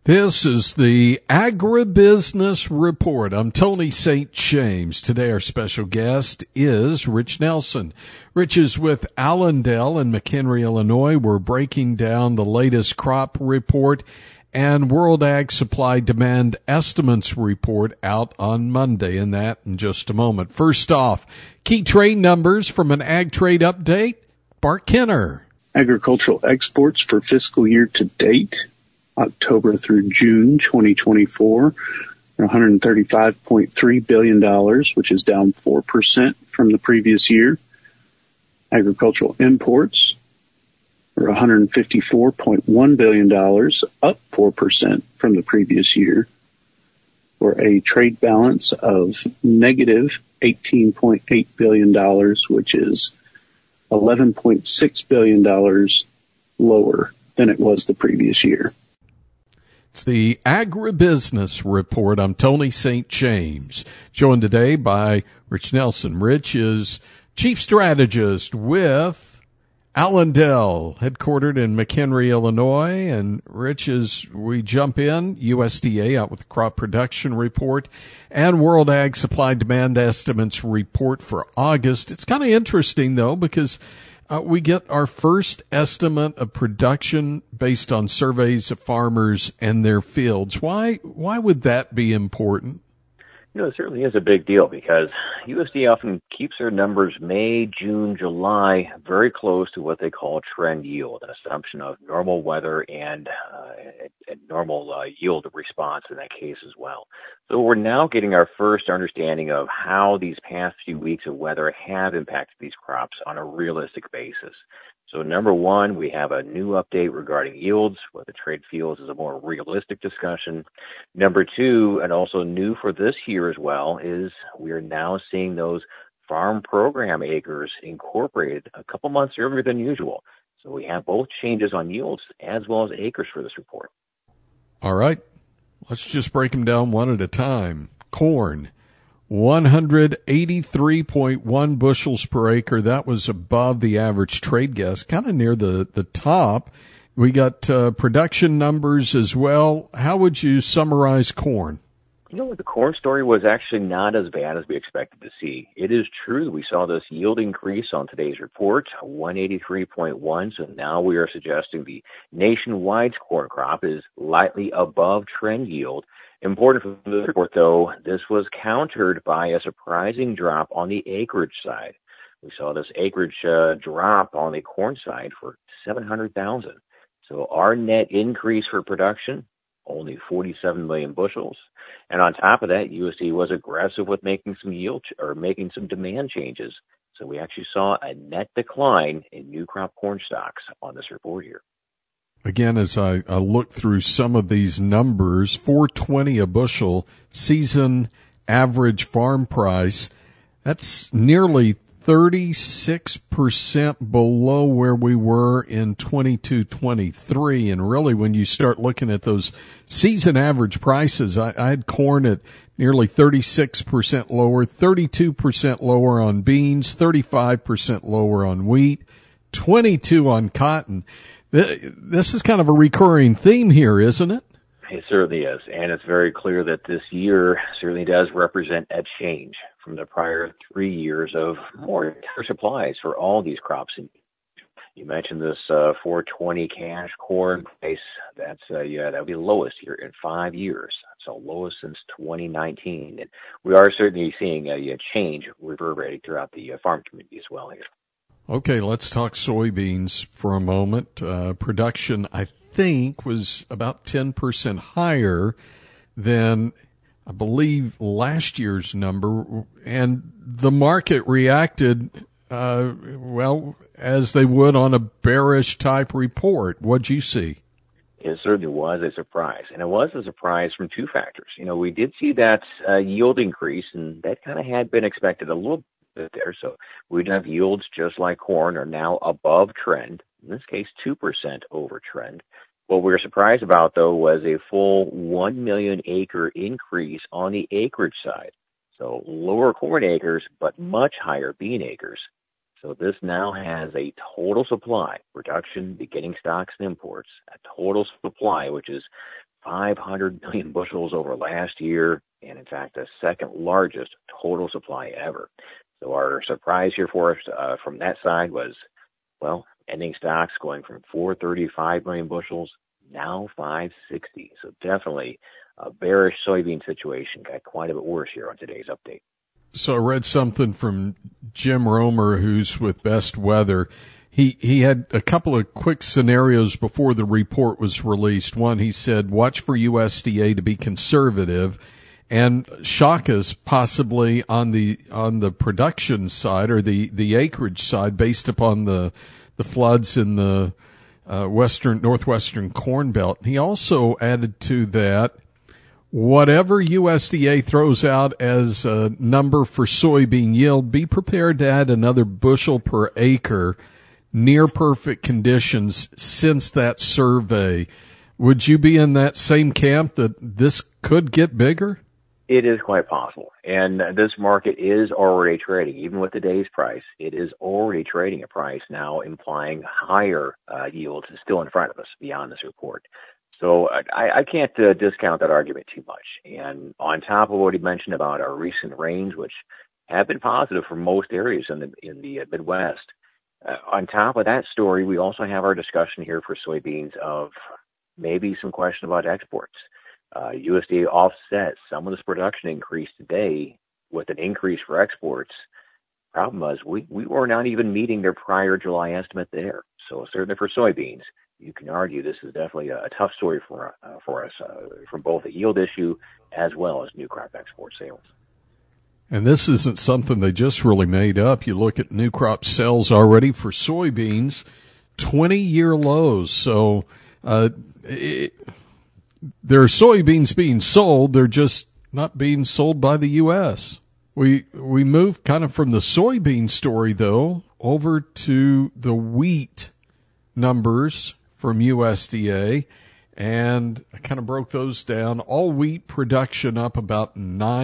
This is the Agribusiness Report. I'm Tony St. James. Today our special guest is Rich Nelson. Rich is with Allendale in McHenry, Illinois. We're breaking down the latest crop report and World Ag Supply Demand Estimates report out on Monday, and that in just a moment. First off, key trade numbers from an Ag Trade Update. Bart Kenner. Agricultural exports for fiscal year to date, October through June 2024, are $135.3 billion, which is down 4% from the previous year. Agricultural imports are $154.1 billion, up 4% from the previous year, for a trade balance of negative $18.8 billion, which is $11.6 billion lower than it was the previous year. It's the Agribusiness Report. I'm Tony St. James, joined today by Rich Nelson. Rich is Chief Strategist with Allendale, headquartered in McHenry, Illinois. And Rich, as we jump in, USDA out with the Crop Production Report and World Ag Supply Demand Estimates report for August. It's kind of interesting, though, because we get our first estimate of production based on surveys of farmers and their fields. Why would that be important? It certainly is a big deal because USDA often keeps their numbers May, June, July very close to what they call trend yield, an assumption of normal weather and normal yield response in that case as well. So we're now getting our first understanding of how these past few weeks of weather have impacted these crops on a realistic basis. So number one, we have a new update regarding yields. What the trade feels is a more realistic discussion. Number two, and also new for this year as well, is we are now seeing those farm program acres incorporated a couple months earlier than usual. So we have both changes on yields as well as acres for this report. All right. Let's just break them down one at a time. Corn. 183.1 bushels per acre. That was above the average trade guess, kind of near the top. We got production numbers as well. How would you summarize corn? The corn story was actually not as bad as we expected to see. It is true that we saw this yield increase on today's report, 183.1. So now we are suggesting the nationwide corn crop is lightly above trend yield. Important for the report, though, this was countered by a surprising drop on the acreage side. We saw this acreage drop on the corn side for 700,000. So our net increase for production, only 47 million bushels. And on top of that, USDA was aggressive with making some demand changes. So we actually saw a net decline in new crop corn stocks on this report here. Again, as I look through some of these numbers, $4.20 a bushel season average farm price, that's nearly 36% below where we were in 22-23. And really, when you start looking at those season average prices, I had corn at nearly 36% lower, 32% lower on beans, 35% lower on wheat, 22% on cotton. This is kind of a recurring theme here, isn't it? It certainly is. And it's very clear that this year certainly does represent a change from the prior 3 years of more supplies for all these crops. And you mentioned this $4.20 cash corn price. That'll be the lowest here in 5 years. So lowest since 2019. And we are certainly seeing a change reverberating throughout the farm community as well here. Okay, let's talk soybeans for a moment. Production, I think, was about 10% higher than, I believe, last year's number. And the market reacted, as they would on a bearish type report. What'd you see? It certainly was a surprise. And it was a surprise from two factors. We did see that yield increase, and that kind of had been expected a little there. So we'd have yields just like corn are now above trend, in this case 2% over trend. What we were surprised about, though, was a full 1 million acre increase on the acreage side. So lower corn acres, but much higher bean acres. So this now has a total supply, production, beginning stocks and imports, a total supply, which is 500 million bushels over last year, and in fact, the second largest total supply ever. So our surprise here for us from that side was, well, ending stocks going from 435 million bushels, now 560. So definitely a bearish soybean situation got quite a bit worse here on today's update. So I read something from Jim Romer, who's with Best Weather. He had a couple of quick scenarios before the report was released. One, he said, watch for USDA to be conservative and shock us possibly on the production side or the acreage side based upon the floods in the northwestern Corn Belt. He also added to that, whatever USDA throws out as a number for soybean yield, be prepared to add another bushel per acre, near perfect conditions since that survey. Would you be in that same camp that this could get bigger? It is quite possible. And this market is already trading, even with today's price, it is already trading a price now implying higher yields still in front of us beyond this report. So I can't discount that argument too much. And on top of what he mentioned about our recent rains, which have been positive for most areas in the Midwest, on top of that story, we also have our discussion here for soybeans of maybe some question about exports. USDA offset some of this production increase today with an increase for exports. Problem was we were not even meeting their prior July estimate there. So certainly for soybeans, you can argue this is definitely a tough story for us from both a yield issue as well as new crop export sales. And this isn't something they just really made up. You look at new crop sales already for soybeans, 20-year lows. So there are soybeans being sold. They're just not being sold by the U.S. We moved kind of from the soybean story, though, over to the wheat numbers from USDA, and I kind of broke those down. All wheat production up about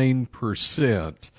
9%.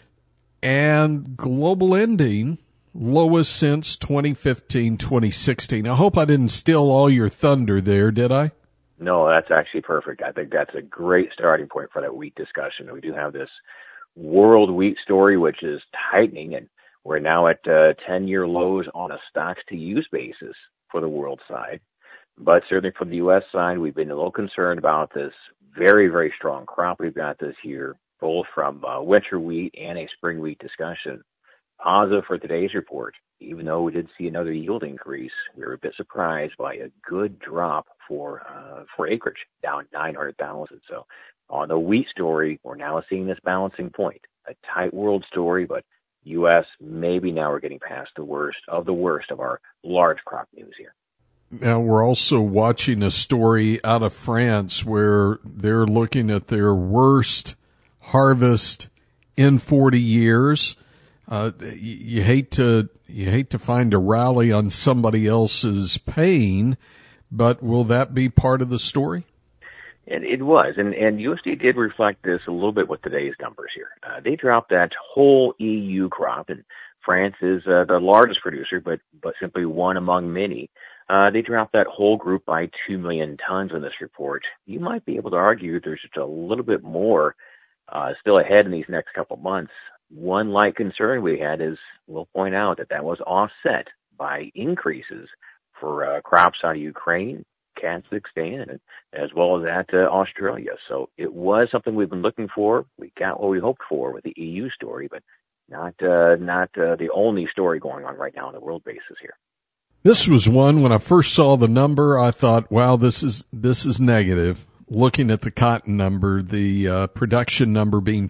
And global ending, lowest since 2015, 2016. I hope I didn't steal all your thunder there, did I? No, that's actually perfect. I think that's a great starting point for that wheat discussion. We do have this world wheat story, which is tightening, and we're now at 10-year lows on a stocks-to-use basis for the world side. But certainly from the U.S. side, we've been a little concerned about this very, very strong crop we've got this year, both from winter wheat and a spring wheat discussion. Positive for today's report, even though we did see another yield increase, we were a bit surprised by a good drop for acreage, down 900,000. So on the wheat story, we're now seeing this balancing point, a tight world story, but U.S. maybe now we're getting past the worst of our large crop news here. Now, we're also watching a story out of France where they're looking at their worst harvest in 40 years. You hate to find a rally on somebody else's pain, but will that be part of the story? And it was, and USDA did reflect this a little bit with today's numbers here. They dropped that whole EU crop, and France is the largest producer, but simply one among many. They dropped that whole group by 2 million tons in this report. You might be able to argue there's just a little bit more still ahead in these next couple months. One light concern we had is, we'll point out that was offset by increases for crops out of Ukraine, Kazakhstan, as well as that Australia. So it was something we've been looking for. We got what we hoped for with the EU story, but not the only story going on right now on the world basis here. This was one, when I first saw the number, I thought, wow, this is negative. Looking at the cotton number, the production number being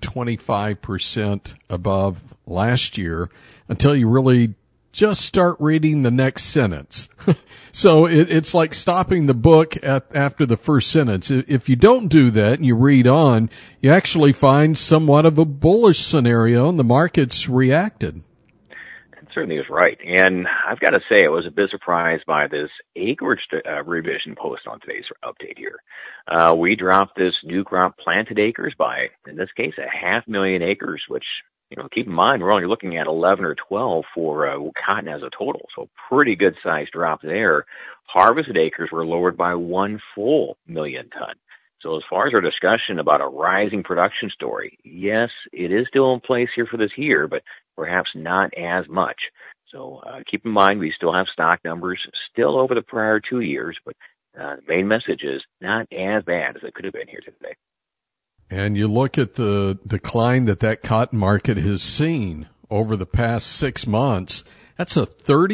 25% above last year, until you really just start reading the next sentence. So it's like stopping the book after the first sentence. If you don't do that and you read on, you actually find somewhat of a bullish scenario, and the market's reacted. Certainly is right. And I've got to say, I was a bit surprised by this acreage revision post on today's update here. We dropped this new crop planted acres by, in this case, 500,000 acres, which, keep in mind, we're only looking at 11 or 12 for cotton as a total. So pretty good size drop there. Harvested acres were lowered by 1 full million ton. So as far as our discussion about a rising production story, yes, it is still in place here for this year, but perhaps not as much. So keep in mind we still have stock numbers still over the prior 2 years, but the main message is not as bad as it could have been here today. And you look at the decline that cotton market has seen over the past 6 months, that's a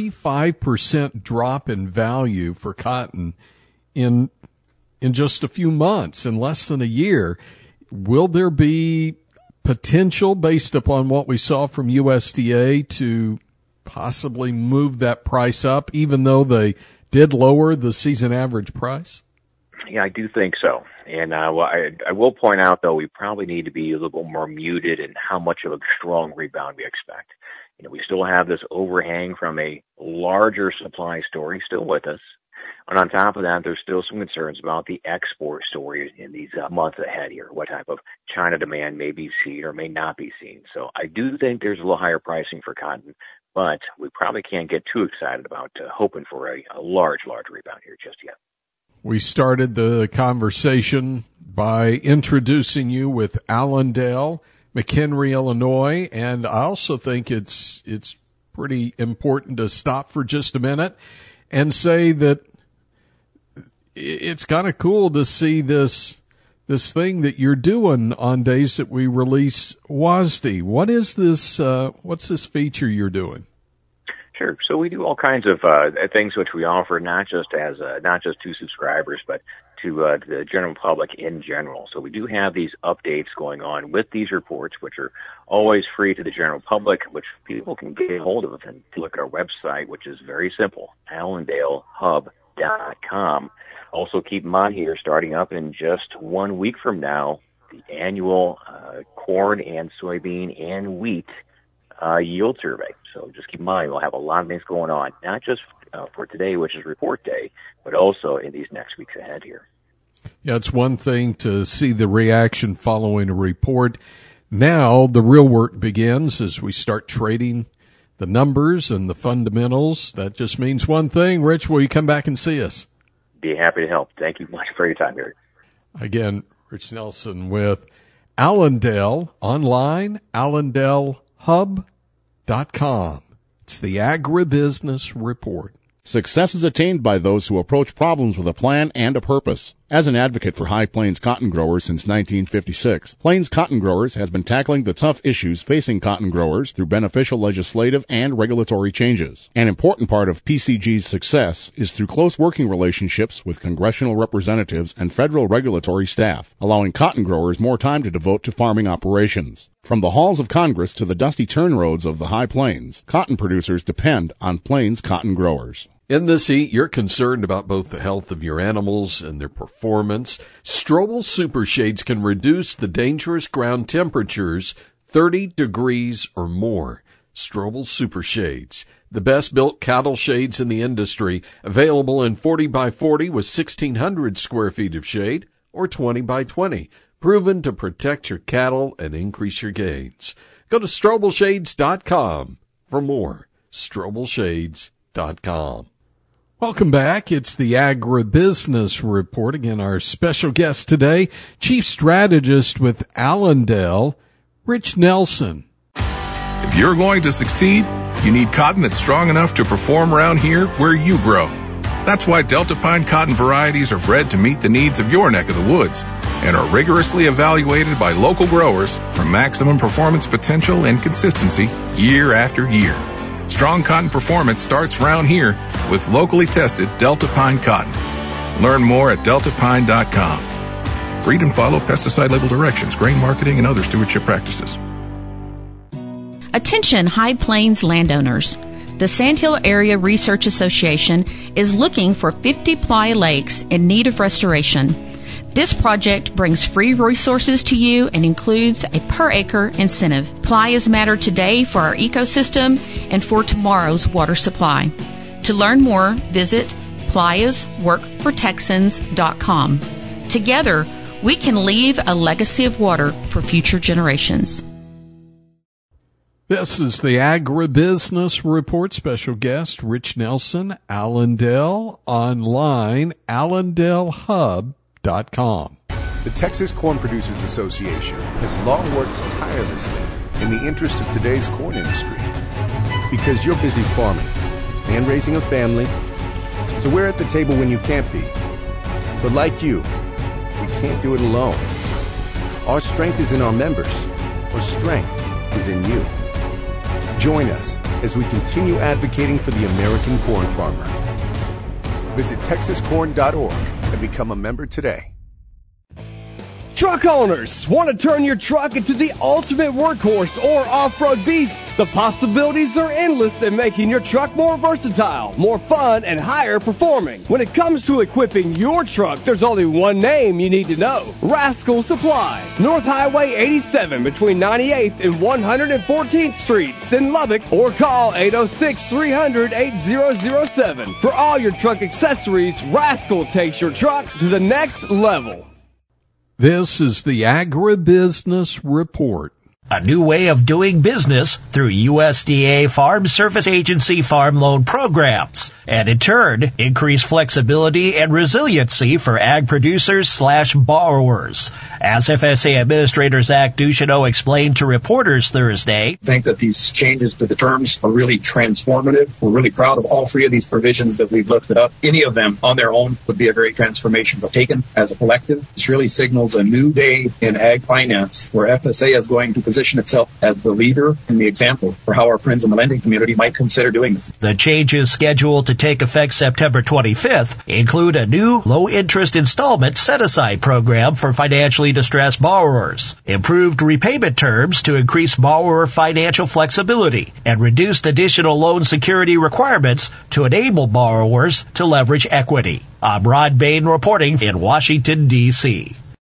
35% drop in value for cotton in just a few months, in less than a year. Will there be potential based upon what we saw from USDA to possibly move that price up, even though they did lower the season average price? Yeah, I do think so. And I will point out, though, we probably need to be a little more muted in how much of a strong rebound we expect. We still have this overhang from a larger supply story still with us. And on top of that, there's still some concerns about the export story in these months ahead here, what type of China demand may be seen or may not be seen. So I do think there's a little higher pricing for cotton, but we probably can't get too excited about hoping for a large rebound here just yet. We started the conversation by introducing you with Allendale, McHenry, Illinois, and I also think it's pretty important to stop for just a minute and say that it's kind of cool to see this thing that you're doing on days that we release WASDE. What is this? What's this feature you're doing? Sure. So we do all kinds of things which we offer not just to subscribers, but to the general public in general. So we do have these updates going on with these reports, which are always free to the general public, which people can get a hold of and look at our website, which is very simple, AllendaleHub.com. Also keep in mind here, starting up in just 1 week from now, the annual corn and soybean and wheat yield survey. So just keep in mind, we'll have a lot of things going on, not just for today, which is report day, but also in these next weeks ahead here. Yeah, it's one thing to see the reaction following a report. Now the real work begins as we start trading the numbers and the fundamentals. That just means one thing. Rich, will you come back and see us? Be happy to help. Thank you much for your time, Eric. Again, Rich Nelson with Allendale online, AllendaleHub.com. It's the Agribusiness Report. Success is attained by those who approach problems with a plan and a purpose. As an advocate for High Plains cotton growers since 1956, Plains Cotton Growers has been tackling the tough issues facing cotton growers through beneficial legislative and regulatory changes. An important part of PCG's success is through close working relationships with congressional representatives and federal regulatory staff, allowing cotton growers more time to devote to farming operations. From the halls of Congress to the dusty turn roads of the High Plains, cotton producers depend on Plains Cotton Growers. In this heat, you're concerned about both the health of your animals and their performance. Strobel Super Shades can reduce the dangerous ground temperatures 30 degrees or more. Strobel Super Shades, the best built cattle shades in the industry, available in 40 by 40 with 1,600 square feet of shade or 20 by 20, proven to protect your cattle and increase your gains. Go to StrobelShades.com for more. StrobelShades.com. Welcome back. It's the Agribusiness Report. Again, our special guest today, Chief Strategist with Allendale, Rich Nelson. If you're going to succeed, you need cotton that's strong enough to perform around here where you grow. That's why Delta Pine cotton varieties are bred to meet the needs of your neck of the woods and are rigorously evaluated by local growers for maximum performance potential and consistency year after year. Strong cotton performance starts round here with locally tested Delta Pine cotton. Learn more at deltapine.com. Read and follow pesticide label directions, grain marketing, and other stewardship practices. Attention High Plains landowners. The Sandhill Area Research Association is looking for 50 ply lakes in need of restoration. This project brings free resources to you and includes a per-acre incentive. Playas matter today for our ecosystem and for tomorrow's water supply. To learn more, visit playasworkfortexans.com. Together, we can leave a legacy of water for future generations. This is the Agribusiness Report. Special guest, Rich Nelson, Allendale, online, AllendaleHub.com. The Texas Corn Producers Association has long worked tirelessly in the interest of today's corn industry. Because you're busy farming and raising a family, so we're at the table when you can't be. But like you, we can't do it alone. Our strength is in our members. Our strength is in you. Join us as we continue advocating for the American corn farmer. Visit TexasCorn.org and become a member today. Truck owners, want to turn your truck into the ultimate workhorse or off-road beast? The possibilities are endless in making your truck more versatile, more fun, and higher performing. When it comes to equipping your truck, there's only one name you need to know: Rascal Supply. North Highway 87 between 98th and 114th Streets in Lubbock, or call 806-300-8007. For all your truck accessories, Rascal takes your truck to the next level. This is the Agribusiness Report. A new way of doing business through USDA Farm Service Agency farm loan programs, and in turn, increase flexibility and resiliency for ag producers/borrowers. As FSA Administrator Zach Ducheneau explained to reporters Thursday, I think that these changes to the terms are really transformative. We're really proud of all three of these provisions that we've lifted up. Any of them on their own would be a great transformation, but taken as a collective, this really signals a new day in ag finance where FSA is going to position itself as the leader and the example for how our friends in the lending community might consider doing this. The changes scheduled to take effect September 25th include a new low-interest installment set-aside program for financially distressed borrowers, improved repayment terms to increase borrower financial flexibility, and reduced additional loan security requirements to enable borrowers to leverage equity. I'm Rod Bain reporting in Washington, D.C.